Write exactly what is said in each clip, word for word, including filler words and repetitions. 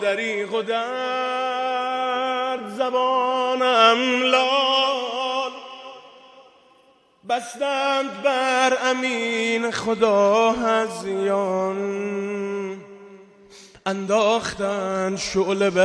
دریغ و در زبانم لال بستند بر امین خدا هزیان انداختن شعله به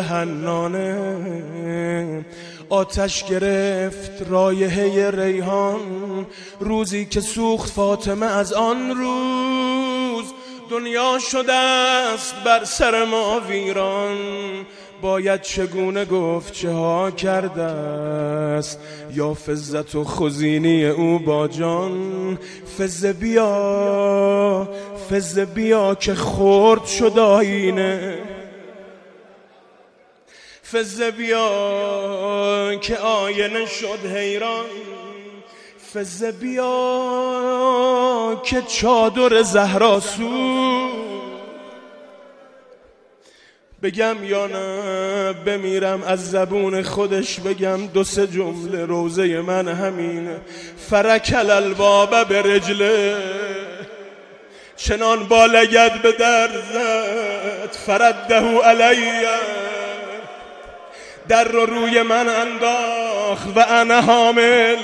حنانه آتش گرفت رایحه ریحان روزی که سوخت فاطمه از آن روز دنیا شده است بر سر ما ویران باید چگونه گفت چه ها کرده است یا فزت و خزینی او با جان فز بیا فز بیا که خورد شد آینه فز بیا که آینه شد حیران فز بیا که چادر زهرا سو بگم یا نه بمیرم از زبون خودش بگم دو سه جمله روزه من همینه فرکل الباب به رجله چنان با لگد به در زد فرده علیه در رو روی من انداخت و انا حامل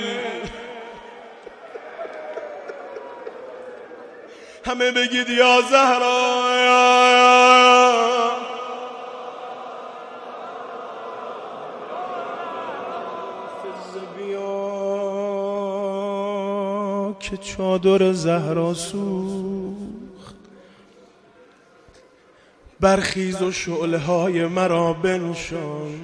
همه بگید یا زهرا که چادر زهرا سوخت برخیز و شعله های مرا بنشان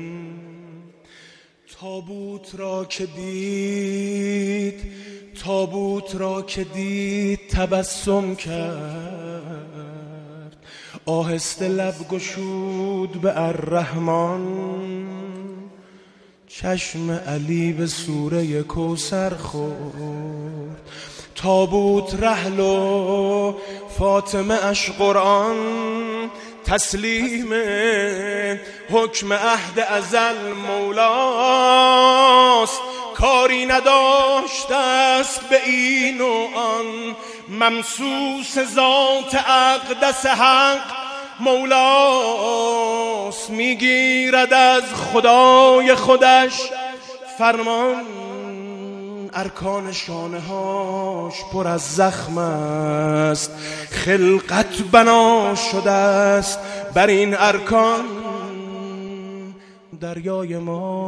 تابوت را که دید تابوت را که دید تبسم کرد آهسته لب گشود به الرحمن چشم علی به سوره کوثر خورد تابوت رحل و فاطمه اش قرآن تسلیم حکم عهد ازل مولاست کاری نداشته است به این و آن ممسوس ذات اقدس حق مولاست میگیرد از خدای خودش فرمان ارکان شانه هاش پر از زخم است خلقت بنا شده است بر این ارکان دریای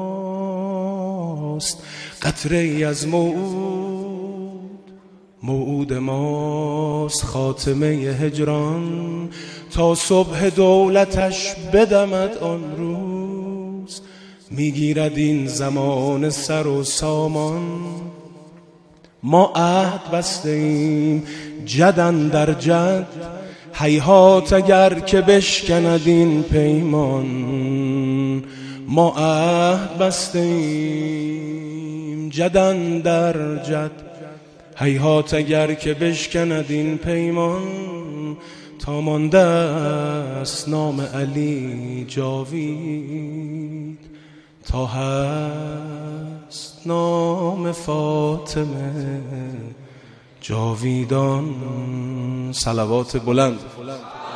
ماست قطره ای از موعود موعود ماست خاتمه هجران تا صبح دولتش بدمد آن روز میگیرد این زمان سر و سامان ما عهد بسته ایم جدن در جد هیهات اگر که بشکند این پیمان ما عهد بسته ایم جدن در جد هیهات اگر که بشکند این پیمان تا مانده است نام علی جاوید تا هست نام فاطمه جاویدان صلوات بلند